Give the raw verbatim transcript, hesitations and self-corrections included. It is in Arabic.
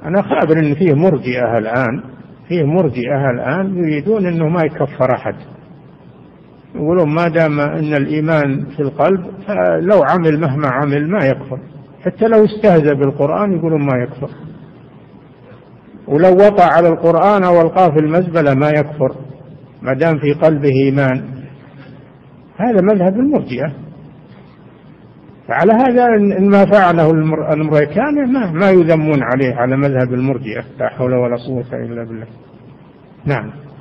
أنا خابر أن فيه مرجئة الآن، فيه مرجئة الآن يريدون أنه ما يكفر أحد، يقولون ما دام أن الإيمان في القلب فلو عمل مهما عمل ما يكفر، حتى لو استهزأ بالقرآن يقولون ما يكفر، ولو وطأ على القرآن أو ألقاه في المزبلة ما يكفر ما دام في قلبه إيمان. هذا مذهب المرجئة. فعلى هذا إن ما فعله الأمريكان ما, ما يذمون عليه على مذهب المرجئة. لا حول ولا قوة إلا بالله. نعم.